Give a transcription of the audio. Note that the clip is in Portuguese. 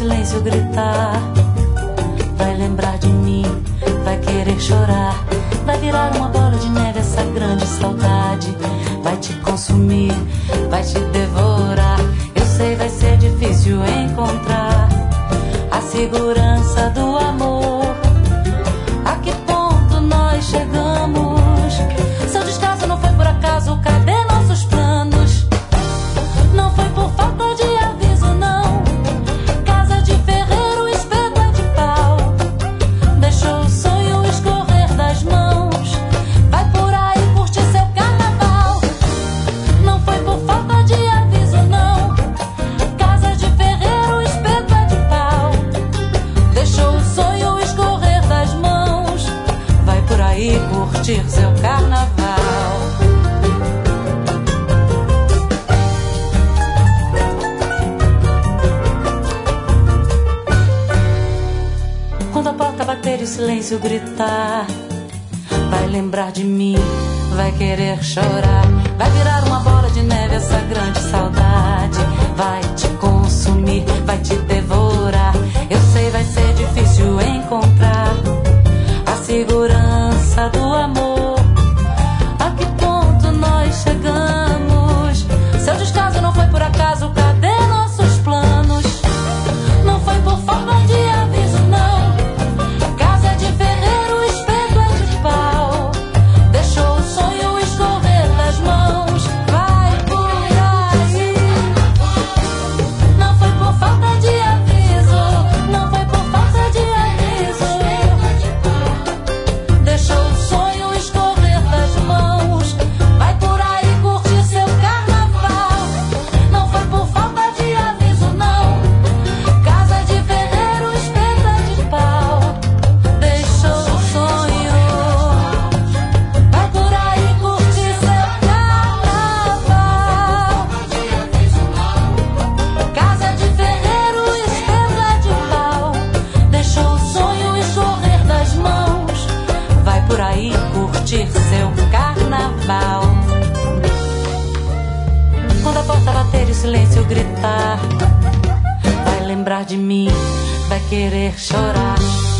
silêncio gritar. Vai lembrar de mim, vai querer chorar. Vai virar uma bola de neve essa grande saudade. Vai te consumir, vai te devorar. Eu sei, vai ser difícil encontrar a segurança do amor. A que ponto nós chegamos? Seu descaso não foi por acaso, cadê nossos planos? Não foi por falta de aviso, não. Casa de ferreiro, espeto é de pau. Deixou o sonho escorrer das mãos. Vai por aí curtir seu carnaval. Não foi por falta de aviso, não. Casa de ferreiro, espeto é de pau. Deixou o sonho escorrer das mãos. Vai por aí curtir seu carnaval. Quando a porta bater e o silêncio gritar, vai lembrar de mim, vai querer chorar. Vai virar uma bola de neve essa grande saudade. Vai te consumir, vai te devorar. Eu sei, vai ser difícil encontrar a segurança do amor. A que ponto nós chegamos? Seu descaso não foi por acaso, cadê nossos planos? Não foi por falta de aviso, não. Casa de ferreiro, espeto é de pau. Deixou o sonho escorrer das mãos. Vai por aí. Não foi por falta de aviso, não foi por falta de aviso. Deixou o sonho escorrer das mãos. Vai por aí curtir seu carnaval. Não foi por falta de aviso, não. Casa de ferreiro, espeto é de pau. Deixou o sonho. Vai por aí curtir seu carnaval. Casa de ferreiro, espeto é de pau. Deixou o sonho escorrer das mãos. Vai por aí curtir seu carnaval. Quando a porta bater e o silêncio gritar, vai lembrar de mim, vai querer chorar.